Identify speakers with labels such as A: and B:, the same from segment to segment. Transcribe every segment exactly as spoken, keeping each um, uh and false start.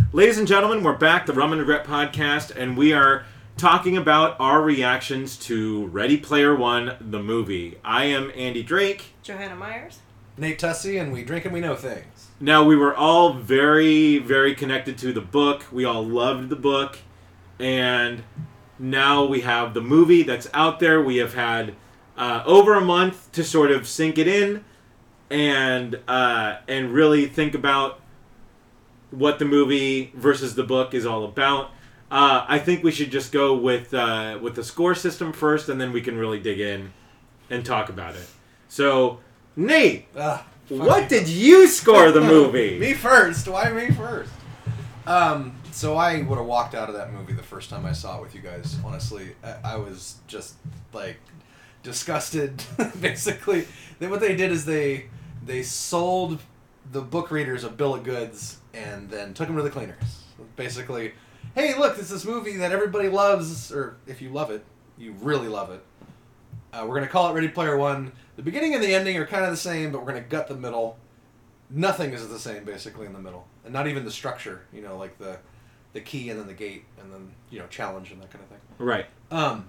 A: Ladies and gentlemen, we're back, the Rum and Regret podcast, and we are talking about our reactions to Ready Player One, the movie. I am Andy Drake.
B: Johanna Myers.
C: Nate Tussey, and we drink and we know things.
A: Now, we were all very, very connected to the book. We all loved the book. And now we have the movie that's out there. We have had uh, over a month to sort of sink it in and uh, and really think about what the movie versus the book is all about. Uh, I think we should just go with uh, with the score system first, and then we can really dig in and talk about it. So, Nate,
C: uh,
A: what did you score the movie?
C: Me first. Why me first? Um, so I would have walked out of that movie the first time I saw it with you guys. Honestly, I, I was just like disgusted. Basically, they, what they did is they they sold the book readers a bill of goods and then took them to the cleaners. Basically, hey, look, this is this movie that everybody loves, or if you love it, you really love it. Uh, we're going to call it Ready Player One. The beginning and the ending are kind of the same, but we're going to gut the middle. Nothing is the same, basically, in the middle. And not even the structure, you know, like the the key and then the gate and then, you know, challenge and that kind of thing.
A: Right.
C: Um.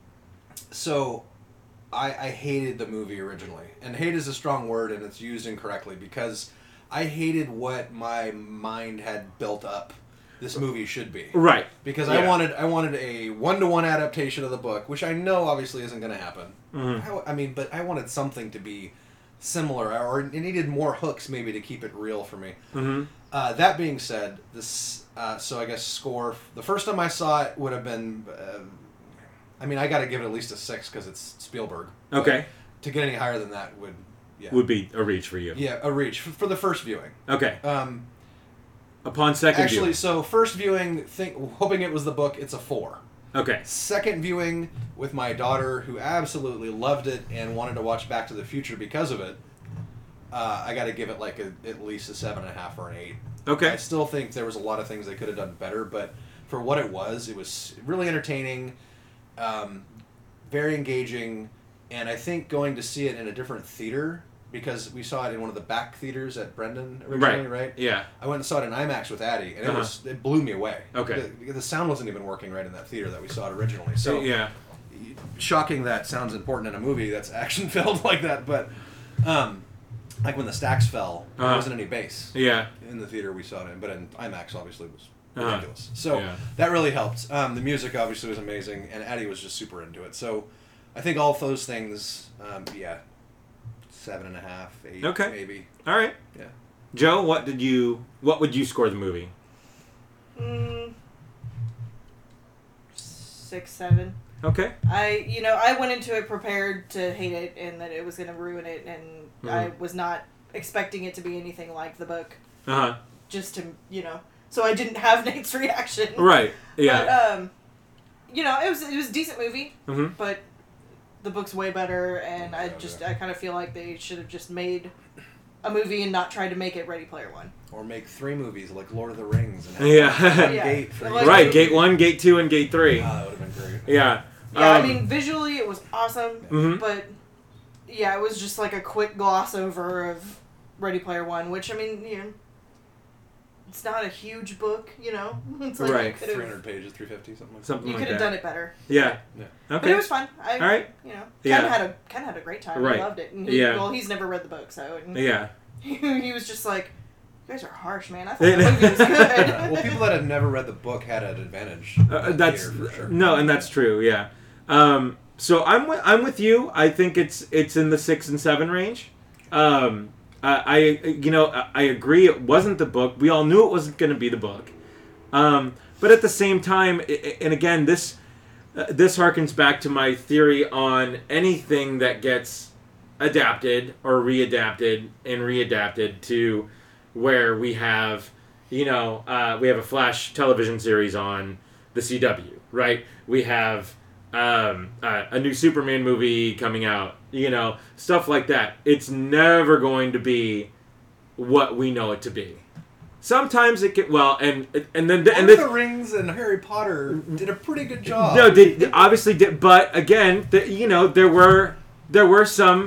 C: So, I, I hated the movie originally. And hate is a strong word, and it's used incorrectly, because I hated what my mind had built up this movie should be.
A: Right.
C: Because
A: yeah.
C: I wanted I wanted a one-to-one adaptation of the book, which I know obviously isn't going to happen.
A: Mm-hmm.
C: I, I mean, but I wanted something to be similar, or it needed more hooks maybe to keep it real for me.
A: Mm-hmm.
C: Uh, that being said, this uh, so I guess score, the first time I saw it would have been, uh, I mean, I got to give it at least a six because it's Spielberg.
A: Okay.
C: To get any higher than that would, yeah.
A: Would be a reach for you.
C: Yeah, a reach for, for the first viewing.
A: Okay.
C: Um,
A: Upon second
C: actually,
A: viewing.
C: so first viewing, think hoping it was the book, it's a four.
A: Okay.
C: Second viewing with my daughter, who absolutely loved it and wanted to watch Back to the Future because of it, uh, I got to give it like a, at least a seven and a half or an eight.
A: Okay.
C: I still think there was a lot of things they could have done better, but for what it was, it was really entertaining, um, very engaging, and I think going to see it in a different theater, because we saw it in one of the back theaters at Brendan originally, right?
A: right? Yeah.
C: I went and saw it in IMAX with Addie, and it
A: Uh-huh.
C: was it blew me away.
A: Okay.
C: The, the sound wasn't even working right in that theater that we saw it originally. So
A: yeah.
C: Shocking that sounds important in a movie that's action filled like that, but um, like when the stacks fell,
A: Uh-huh.
C: there wasn't any bass.
A: Yeah.
C: In the theater we saw it in, but in IMAX obviously it was
A: Uh-huh.
C: ridiculous. So
A: Yeah.
C: that really helped. Um, the music obviously was amazing, and Addie was just super into it. So I think all of those things, um, yeah, seven and a half, eight,
A: Okay.
C: maybe.
A: All right.
C: Yeah.
A: Joe, what did you? What would you score the movie?
B: Mm, six, seven.
A: Okay.
B: I, you know, I went into it prepared to hate it and that it was going to ruin it, and
A: Mhm.
B: I was not expecting it to be anything like the book.
A: Uh huh.
B: Just to, you know, so I didn't have Nate's reaction.
A: Right. Yeah.
B: But, um, you know, it was it was a decent movie,
A: mm-hmm.
B: but the book's way better, and I
C: Yeah,
B: just
C: yeah.
B: I kind of feel like they should have just made a movie and not tried to make it Ready Player One.
C: Or make three movies like Lord of the Rings and have
A: Yeah.
C: one
B: Yeah.
C: gate for
B: Like-
C: each
A: Right.
C: movie.
A: Gate one, gate two, and gate three.
C: Ah, that would have been great.
A: Yeah.
B: Yeah, I
A: Um,
B: mean, visually it was awesome,
A: Mhm.
B: but yeah, it was just like a quick gloss over of Ready Player One, which, I mean, you know, it's not a huge book, you know? It's like
A: Right.
B: you could've-
C: three hundred pages, three fifty, something like that.
A: Something
B: You
A: like
B: could have
A: that.
B: done it better.
A: Yeah.
C: Yeah.
B: But
A: Okay.
B: it was fun. I,
A: All right.
B: You know, Ken
A: Yeah.
B: had a Ken had a great time.
A: Right.
B: He loved it. And he,
A: Yeah.
B: Well, he's never read the book, so and
A: Yeah.
B: he, he was just like, "You guys are harsh, man. I thought the movie was good."
C: Well, people that had never read the book had an advantage.
A: Uh,
C: in
A: that's
C: theater, for sure.
A: no, and that's true. Yeah. Um, so I'm with, I'm with you. I think it's it's in the six and seven range. Um, I, I you know I, I agree. It wasn't the book. We all knew it wasn't going to be the book. Um, but at the same time, i- i- and again, this uh, this harkens back to my theory on anything that gets adapted or readapted and readapted to where we have, you know, uh, we have a Flash television series on the C W, right? We have um, uh, a new Superman movie coming out, you know, stuff like that. It's never going to be what we know it to be. Sometimes it get well, and and then
C: Lord
A: and
C: of
A: this,
C: the Rings and Harry Potter did a pretty good job.
A: no, they, they obviously did, but again, the, you know, there were there were some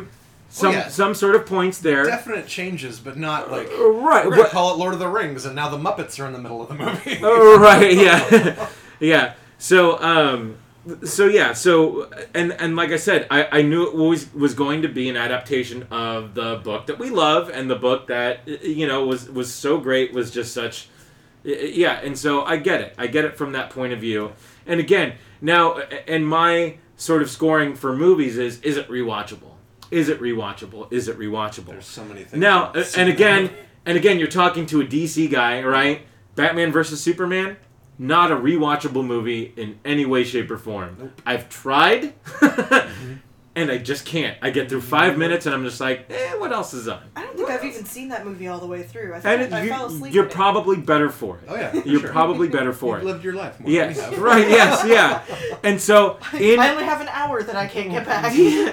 A: some
C: yeah.
A: some sort of points there.
C: Definite changes, but not like
A: Uh, right.
C: we're gonna
A: but-
C: call it Lord of the Rings, and now the Muppets are in the middle of the movie.
A: Oh, right, yeah. yeah. So, um, so yeah, so, and, and like I said, I, I knew it always was going to be an adaptation of the book that we love, and the book that, you know, was, was so great, was just such, yeah, and so I get it. I get it from that point of view. And again, now, and my sort of scoring for movies is, is it rewatchable? Is it rewatchable? Is it rewatchable?
C: There's so many things.
A: Now,
C: I've
A: and
C: seen.
A: again, and again, you're talking to a D C guy, right? Batman versus Superman, not a rewatchable movie in any way, shape, or form.
C: Nope.
A: I've tried,
C: Mm-hmm.
A: and I just can't. I get through five minutes, and I'm just like, eh, what else is on?
B: I don't think I've even seen that movie all the way through. I
A: And
B: think
A: it,
B: I, I
A: you,
B: fell asleep.
A: you're
B: in it.
A: probably better for it.
C: Oh yeah, for
A: You're
C: sure.
A: probably better for
C: You've
A: it.
C: lived your life more.
A: Yes,
C: than we have.
A: right. Yes, yeah. And so in
B: I only have an hour that I can't get back.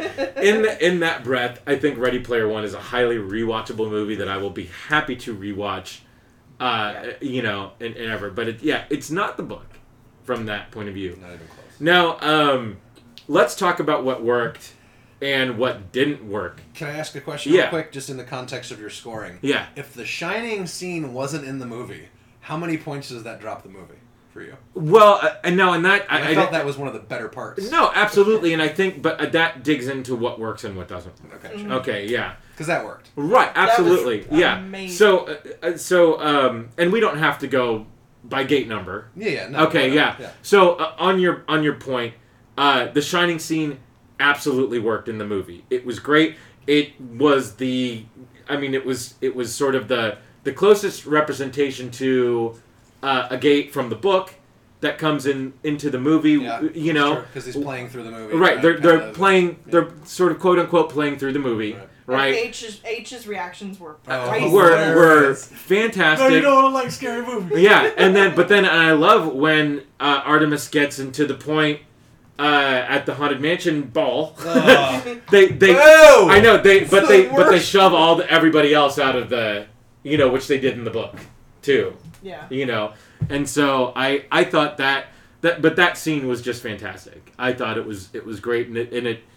A: in the, in that breath, I think Ready Player One is a highly rewatchable movie that I will be happy to rewatch. Uh,
B: Yeah.
A: you know, and, and ever. But it, yeah, it's not the book from that point of view.
C: Not even close.
A: Now, um, let's talk about what worked and what didn't work.
C: Can I ask a question
A: Yeah.
C: real quick, just in the context of your scoring?
A: Yeah.
C: If the Shining scene wasn't in the movie, how many points does that drop the movie for you?
A: Well, uh, and no, and that
C: I,
A: I,
C: felt
A: I,
C: that was one of the better parts.
A: no, absolutely, and I think, but uh, that digs into what works and what doesn't.
C: Okay.
B: Mhm.
A: Okay, yeah.
C: Because that worked.
A: Right, absolutely,
B: was
A: yeah.
B: amazing.
A: So, uh, uh, so, um, and we don't have to go by gate number.
C: Yeah, yeah. No,
A: Okay,
C: no,
A: yeah.
C: yeah.
A: So uh, on your on your point, uh, the Shining scene absolutely worked in the movie. It was great. It was the, I mean, it was it was sort of the the closest representation to uh, a gate from the book that comes in into the movie.
C: Yeah,
A: you know,
C: because he's playing through the movie.
A: right? They're
C: kind
A: they're
C: of-
A: playing.
C: yeah.
A: They're sort of quote unquote playing through the movie,
C: Right.
A: right?
B: H's, H's reactions were
C: Oh,
B: crazy.
A: Were were
C: hilarious.
A: fantastic.
C: want to like scary movies.
A: Yeah, and then but then I love when uh, Artemis gets into the point uh, at the Haunted Mansion ball.
C: Ugh.
A: they they
C: Ew!
A: I know they but
C: It's
A: they
C: the
A: but they
C: worst.
A: shove all the, everybody else out of the, you know, which they did in the book too.
B: Yeah.
A: You know, and so I I thought that that but that scene was just fantastic. I thought it was it was great, and it and it.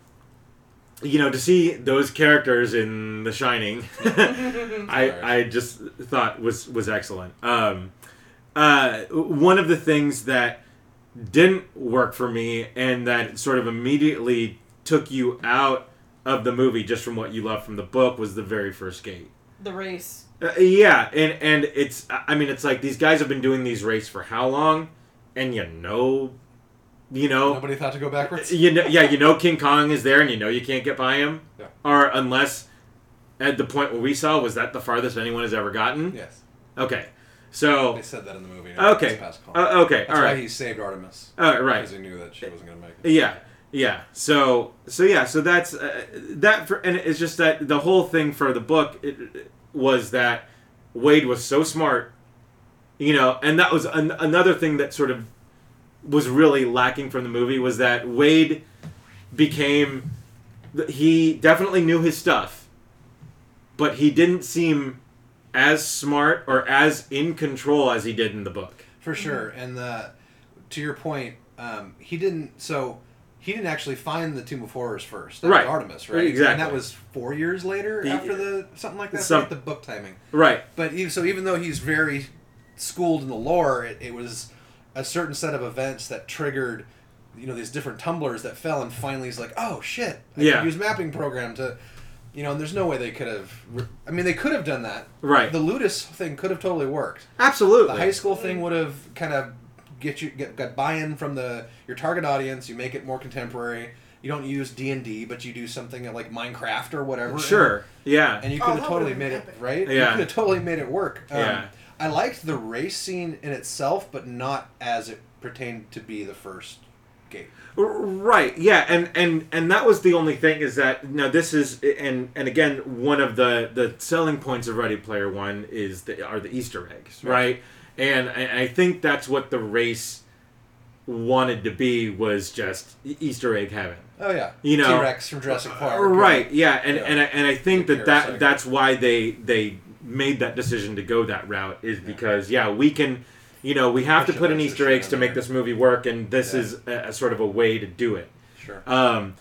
A: You know, to see those characters in The Shining, I I just thought was was excellent. Um, uh, one of the things that didn't work for me, and that sort of immediately took you out of the movie just from what you loved from the book, was the very first gate.
B: The race.
A: Uh, yeah, and and it's I mean it's like these guys have been doing these races for how long, and you know. You know,
C: Nobody thought to go backwards.
A: you know, yeah, you know King Kong is there, and you know you can't get by him.
C: Yeah.
A: Or unless, at the point where we saw, was that the farthest anyone has ever gotten?
C: Yes,
A: Okay, so
C: they said that in the movie. not
A: okay,
C: this past Kong.
A: uh, okay,
C: That's
A: all
C: why
A: right,
C: he saved Artemis.
A: all right,
C: Because he knew that she wasn't going to make it.
A: yeah, yeah. So, so yeah, so that's uh, that. For, and it's just that the whole thing for the book it, it was that Wade was so smart, you know, and that was an, another thing that sort of was really lacking from the movie, was that Wade became, he definitely knew his stuff, but he didn't seem as smart or as in control as he did in the book.
C: For sure, and the, to your point, um, he didn't. So he didn't actually find the Tomb of Horrors first. That
A: Right.
C: was Artemis, right?
A: Exactly.
C: And that was four years later
A: The-
C: after the something like that.
A: Some-
C: Like the book timing.
A: Right.
C: But even, so, even though he's very schooled in the lore, it, it was a certain set of events that triggered, you know, these different tumblers that fell, and finally he's like, oh shit, I
A: Yeah.
C: can use mapping program to, you know, and there's no way they could have. Re- I mean, they could have done that.
A: Right.
C: The Ludus thing could have totally worked.
A: Absolutely.
C: The high school thing would have kind of get you get got buy-in from the your target audience. You make it more contemporary. You don't use D and D, but you do something like Minecraft or whatever.
A: Sure. Yeah.
C: And you
B: Oh,
C: could have
B: that
C: totally
B: would've
C: made
B: been
C: it
B: epic.
C: right. You
A: Yeah.
C: could have totally made it work. Um,
A: Yeah.
C: I liked the race scene in itself, but not as it pertained to be the first gate.
A: Right. Yeah. And, and and that was the only thing, is that now this is and and again one of the the selling points of Ready Player One is the are the Easter eggs, right?
C: Right.
A: And, and I think that's what the race wanted to be, was just Easter egg heaven.
C: Oh yeah,
A: You know-
C: T-Rex from Jurassic Park.
A: Right. Yeah. And
C: Yeah.
A: and I, and I think that,
C: Parasite.
A: that that's why they they made that decision to go that route, is because yeah we can. You know, we have to
C: Push
A: put
C: a
A: in
C: bunch of
A: Easter
C: shit
A: eggs
C: in
A: to make
C: there.
A: this movie work, and this
C: Yeah.
A: is a, a sort of a way to do it.
C: Sure.
A: Um,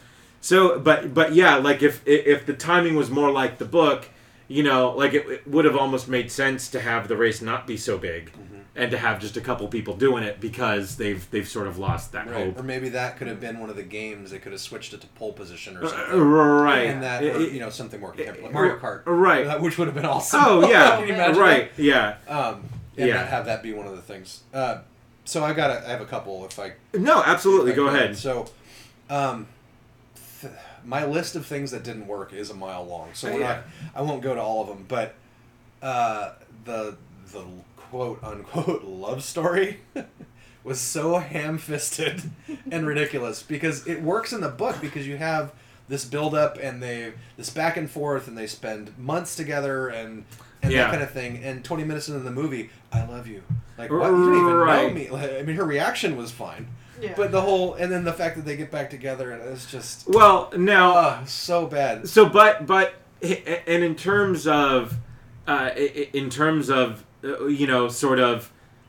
A: So, but but yeah, like if if the timing was more like the book, you know, like it, it would have almost made sense to have the race not be so big, mm-hmm. and to have just a couple people doing it because they've they've sort of lost that
C: right.
A: hope.
C: Or maybe that could have been one of the games. They could have switched it to pole position or something.
A: Uh, right.
C: And that,
A: It-
C: or,
A: it-
C: you know, something more contemporary.
A: it-
C: Mario Kart.
A: Right.
C: That- Which would have been awesome.
A: Oh yeah.
C: Can you imagine
A: Right. Yeah.
C: that? Um, and
A: Yeah.
C: not have that be one of the things. Uh, so I got I have a couple if I
A: No, absolutely.
C: if I
A: Go
C: could.
A: ahead.
C: So, um, th- my list of things that didn't work is a mile long. So we're
A: Yeah.
C: not, I won't go to all of them, but uh, the the quote unquote love story was so ham fisted and ridiculous because it works in the book because you have this build up and they this back and forth and they spend months together and and
A: Yeah.
C: that kind of thing. And twenty minutes into the movie, I love you. Like what? You didn't even know
A: Right.
C: me. Like, I mean, her reaction was fine.
B: Yeah.
C: But the whole, and then the fact that they get back together, and it's just,
A: Well, now
C: uh, so bad.
A: So, but but and in terms of, uh, in terms of, uh, you know, sort of,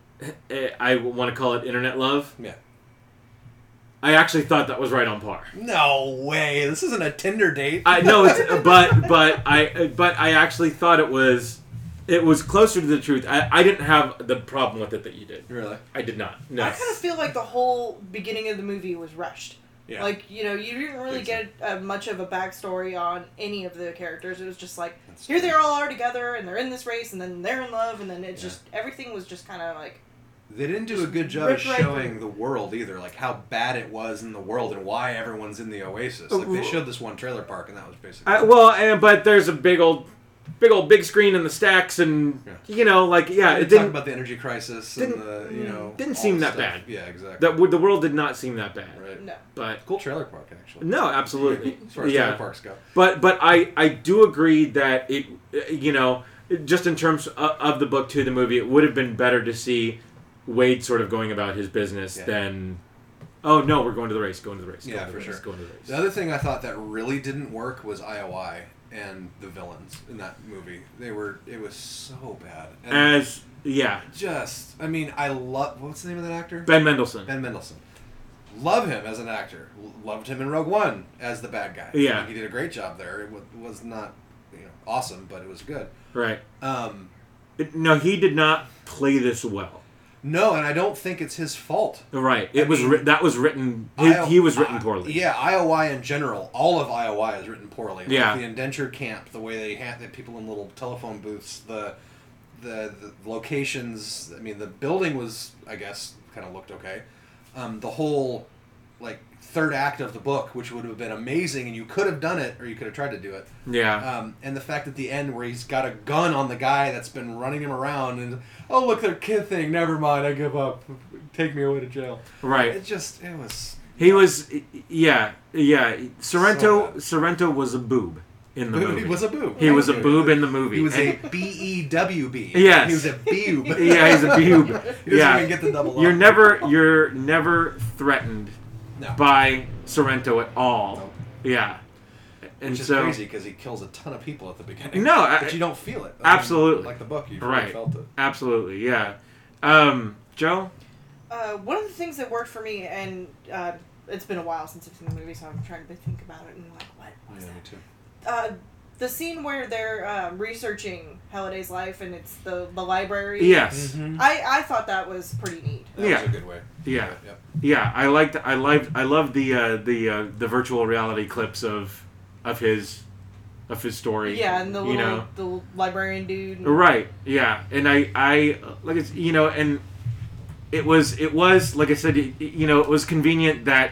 A: I want to call it internet love.
C: Yeah.
A: I actually thought that was right on par.
C: No way. This isn't a Tinder date.
A: I know it's, but but I but I actually thought it was, it was closer to the truth. I, I didn't have the problem with it that you did.
C: Really?
A: I did not. No.
B: I kind of feel like the whole beginning of the movie was rushed.
C: Yeah.
B: Like, you know, you didn't really
C: Think
B: get uh, much of a backstory on any of the characters. It was just like,
C: That's
B: here
C: true.
B: they all are together, and they're in this race, and then they're in love, and then it's
C: Yeah.
B: just, everything was just kind of like,
C: They didn't do a good job of
B: ripped right
C: showing
B: through.
C: the world either, like how bad it was in the world and why everyone's in the Oasis. Like they showed this one trailer park, and that was basically.
A: I, well, and but there's a big old, big old big screen in the stacks, and
C: Yeah.
A: you know, like yeah,
C: They
A: it
C: talk
A: didn't
C: about the energy crisis and
A: didn't-
C: the you know
A: didn't
C: all
A: seem
C: the
A: that
C: stuff.
A: bad.
C: Yeah, exactly.
A: that would the world did not seem that bad.
C: right.
B: no.
A: But
C: Cool trailer park actually.
A: no, absolutely,
C: As far as
A: yeah.
C: trailer parks go.
A: But but I I do agree that it uh, you know just in terms of, of the book to the movie, it would have been better to see Wade sort of going about his business
C: Yeah.
A: than oh no, we're going to the race, going to the race, going
C: Yeah,
A: to
C: for
A: the race,
C: sure.
A: going to the race.
C: The other thing I thought that really didn't work was I O I and the villains in that movie. They were it was so bad. And
A: As yeah,
C: just I mean I love what's the name of that actor?
A: Ben Mendelsohn.
C: Ben Mendelsohn. Love him as an actor. L- Loved him in Rogue One as the bad guy.
A: Yeah.
C: I think he did a great job there. It wa- was not you know awesome, but it was good.
A: Right.
C: Um,
A: It- no, he did not play this well.
C: no, and I don't think it's his fault.
A: Right. It
C: I
A: was
C: mean,
A: writ- that was written. His,
C: I O-
A: he was written
C: I-
A: poorly.
C: Yeah, I O I in general, all of I O I is written poorly. Like
A: Yeah.
C: the indentured camp, the way they had the people in little telephone booths, the, the the locations. I mean, the building was, I guess, kind of looked okay. Um, the whole, like third act of the book, which would have been amazing, and you could have done it, or you could have tried to do it.
A: Yeah.
C: Um, and the fact at the end where he's got a gun on the guy that's been running him around, and oh look, their kid thing. Never mind, I give up. Take me away to jail.
A: right.
C: It just it was.
A: He was. Yeah. Yeah. Sorrento.
C: So
A: Sorrento was a boob in the movie.
C: He was a boob.
A: He was a
C: Thank
A: boob
C: you.
A: in the movie.
C: He was a
A: And-
C: B E W B.
A: Yes.
C: He was a boob.
A: yeah, he's a boob.
C: He doesn't
A: Yeah.
C: even get the double
A: You're
C: up.
A: never. You're never threatened
C: No.
A: by Sorrento at all.
C: Nope.
A: Yeah. And
C: Which is
A: so.
C: crazy because he kills a ton of people at the beginning.
A: No, I-
C: but you don't feel it. I mean,
A: Absolutely.
C: like the book, you really
A: Right.
C: felt it.
A: Absolutely. Yeah. Um, Joe.
B: Uh, one of the things that worked for me, and uh, it's been a while since I've seen the movie, so I'm trying to think about it and like, what was
C: Yeah, me
B: that?
C: too.
B: Uh, the scene where they're um, researching Halliday's life and it's the the library.
A: Yes.
C: Mm-hmm.
B: I, I thought that was pretty neat.
C: That
A: Yeah.
C: was a good way.
A: Yeah.
C: Yep.
A: Yeah, I liked. I loved. I loved the uh, the uh, the virtual reality clips of of his of his story.
B: Yeah, and the
A: you
B: little
A: know.
B: the librarian dude. and-
A: Right. Yeah, and I I like it's you know and it was it was like I said it, you know it was convenient that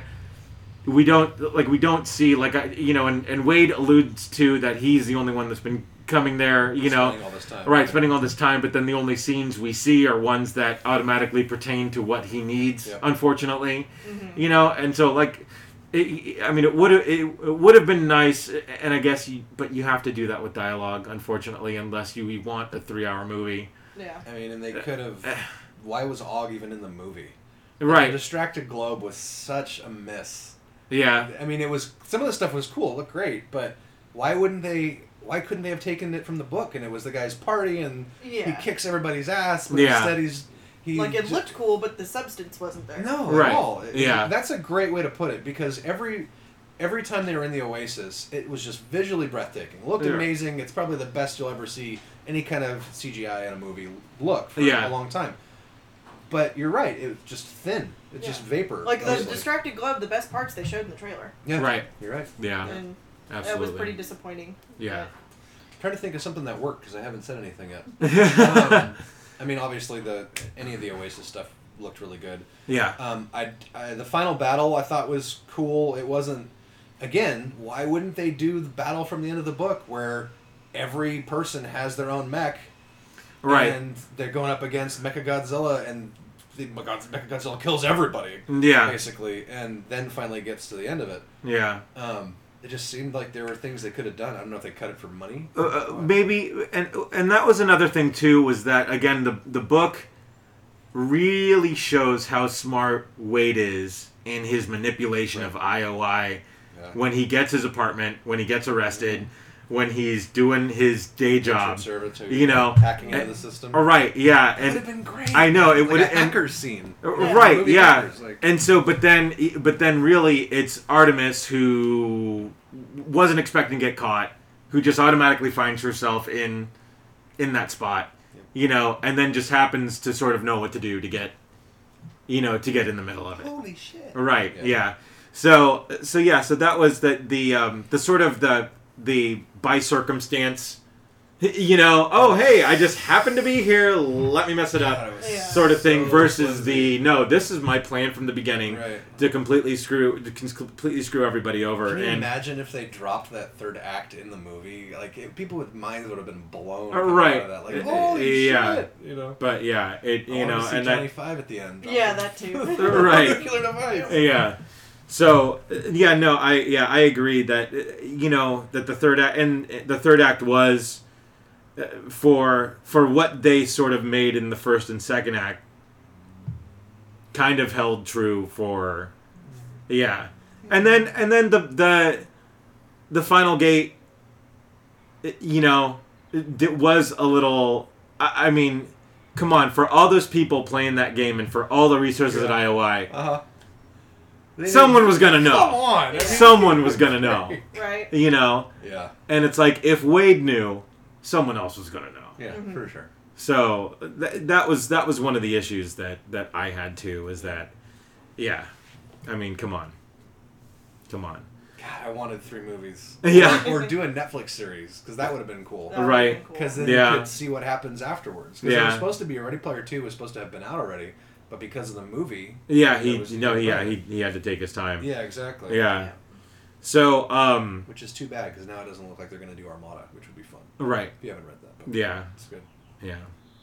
A: we don't like we don't see like I, you know and, and Wade alludes to that he's the only one that's been coming there you know
C: Spending all this time.
A: right spending all this time but then the only scenes we see are ones that automatically pertain to what he needs
C: Yep.
A: unfortunately
B: Mhm.
A: you know and so like it, I mean it would have it, it would have been nice and I guess you, but you have to do that with dialogue unfortunately unless you want a three hour movie
B: Yeah.
C: I mean, and they could have. Why was Og even in the movie?
A: right
C: The Distracted Globe was such a miss.
A: yeah
C: I mean, it was some of the stuff was cool, it looked great, but why wouldn't they? Why couldn't they have taken it from the book? And it was the guy's party, and
B: Yeah.
C: he kicks everybody's ass, but
A: Yeah.
C: instead he's he
B: Like, it
C: ju-
B: looked cool, but the substance wasn't there.
C: no
A: Right.
C: at all. It-
A: Yeah.
C: that's a great way to put it because every every time they were in the Oasis, it was just visually breathtaking. It looked
A: Yeah.
C: amazing. It's probably the best you'll ever see any kind of C G I in a movie look for
A: Yeah.
C: a long time. But you're right. It was just thin. It's
B: Yeah.
C: just vapor.
B: Like the
C: mostly.
B: distracted globe, the best parts they showed in the trailer,
C: Yeah.
A: Right.
C: You're right.
A: Yeah.
B: and
A: Absolutely.
B: that was pretty disappointing.
A: Yeah.
C: I'm trying to think of something that worked because I haven't said anything yet. um, I mean, obviously, the any of the Oasis stuff looked really good.
A: Yeah.
C: Um, I, I the final battle I thought was cool. It wasn't. Again, why wouldn't they do the battle from the end of the book where every person has their own mech,
A: Right.
C: and they're going up against Mechagodzilla, and the Mechagodzilla kills everybody,
A: Yeah.
C: basically, and then finally gets to the end of it.
A: Yeah.
C: Um, it just seemed like there were things they could have done. I don't know if they cut it for money.
A: Uh, uh, maybe, and and that was another thing too. Was that again the the book really shows how smart Wade is in his manipulation
C: Right.
A: of I O I
C: Yeah.
A: when he gets his apartment, when he gets arrested, when he's doing his day job.
C: Conservative,
A: you know,
C: hacking into
A: and-
C: the system.
A: All right, yeah,
C: It would
A: and
C: have been great.
A: I know, it
C: like
A: would-
C: a
A: and-
C: hackers scene.
A: Uh,
B: Yeah.
A: right,
C: Movie
A: yeah,
C: hackers, like-
A: and so, but then, but then, really, it's Artemis who wasn't expecting to get caught, who just automatically finds herself in, in that spot,
C: Yep.
A: you know, and then just happens to sort of know what to do to get, you know, to get in the middle of it.
C: Holy shit!
A: Right.
C: Yeah.
A: Yeah. So, so yeah. So that was the the um, the sort of the the by circumstance. You know, oh hey, I just happened to be here. Let me mess it
C: God,
A: up.
C: it was
B: Yeah.
A: Sort of thing
C: so
A: versus
C: flimsy.
A: the no, this is my plan from the beginning
C: Right.
A: to completely screw to con- completely screw everybody over.
C: Can you
A: and
C: imagine if they dropped that third act in the movie? Like it, people with minds would have been blown.
A: Uh,
C: coming
A: right.
C: Out of that. Like
A: Uh,
C: holy
A: yeah.
C: shit! You know.
A: but yeah, it
C: I
A: you
C: wanted
A: know
C: to see
A: and
C: Johnny
A: that
C: Five at the end.
B: Yeah, that too.
A: Right.
C: Nuclear device.
A: yeah. So uh, yeah, no, I yeah I agree that uh, you know that the third act and uh, the third act was uh, for for what they sort of made in the first and second act kind of held true for yeah, and then and then the the the final gate, uh, you know, it, it was a little. I, I mean, come on, for all those people playing that game and for all the resources
C: Yeah.
A: at I O I.
C: Uh huh.
A: Someone was gonna know.
C: Come on.
B: Yeah.
A: Someone was gonna know.
B: Right.
A: You know?
C: Yeah.
A: And it's like, if Wade knew, someone else was gonna know.
C: Yeah,
B: Mhm.
C: for sure.
A: So, th- that was that was one of the issues that, that I had too, is that, yeah. I mean, come on. Come on.
C: God, I wanted three movies.
A: Yeah.
C: Or, or do a Netflix series, because that would have been cool.
B: That would've
A: Right.
B: been cool.
C: Because then
A: Yeah.
C: you could see what happens afterwards. Because it
A: Yeah.
C: was supposed to be Ready Player Two was supposed to have been out already, but because of the movie.
A: Yeah,
C: it
A: he,
C: was
A: no,
C: even
A: yeah,
C: better.
A: he, he had to take his time.
C: Yeah, exactly.
A: Yeah. So, um,
C: Which is too bad because now it doesn't look like they're going to do Armada, which would be fun.
A: right.
C: If you haven't read that. But
A: Yeah.
C: It's good.
A: Yeah.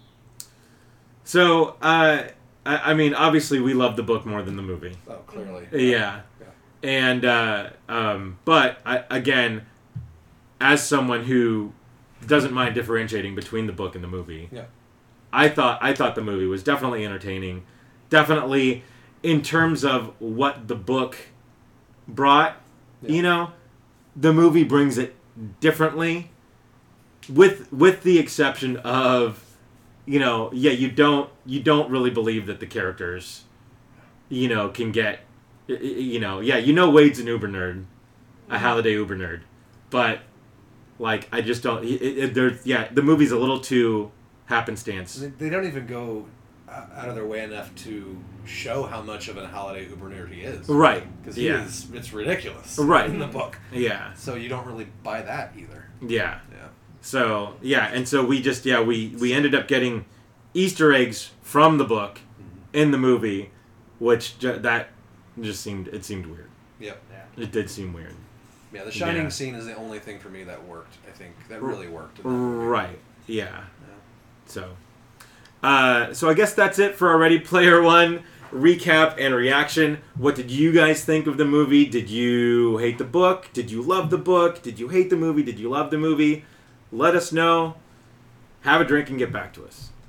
A: So, uh, I, I mean, obviously we love the book more than the movie.
C: Oh, clearly.
A: Yeah.
C: Yeah.
A: And, uh, um, but, I, again, as someone who doesn't mind differentiating between the book and the movie,
C: Yeah.
A: I thought I thought the movie was definitely entertaining. Definitely, in terms of what the book brought,
C: Yeah.
A: you know, the movie brings it differently. With with the exception of, you know, yeah, you don't you don't really believe that the characters, you know, can get, y- y- you know, yeah, you know, Wade's an uber nerd, a Halliday uber nerd, but like I just don't. It, it, there's yeah, the movie's a little too happenstance.
C: They, they don't even go uh, out of their way enough to show how much of a Holiday Uber nerd he is.
A: Right.
C: Because he
A: Yeah.
C: is, it's ridiculous.
A: Right.
C: In the book.
A: Yeah.
C: So you don't really buy that either.
A: Yeah.
C: Yeah.
A: So yeah, and so we just yeah we we ended up getting Easter eggs from the book in the movie, which ju- that just seemed it seemed weird.
C: Yep.
B: Yeah.
A: It did seem weird.
C: Yeah, the Shining
A: Yeah.
C: scene is the only thing for me that worked, I think. That really worked. in that movie.
A: Right. Yeah.
C: Yeah.
A: So, uh, so I guess that's it for our Ready Player One recap and reaction. What did you guys think of the movie? Did you hate the book? Did you love the book? Did you hate the movie? Did you love the movie? Let us know. Have a drink and get back to us.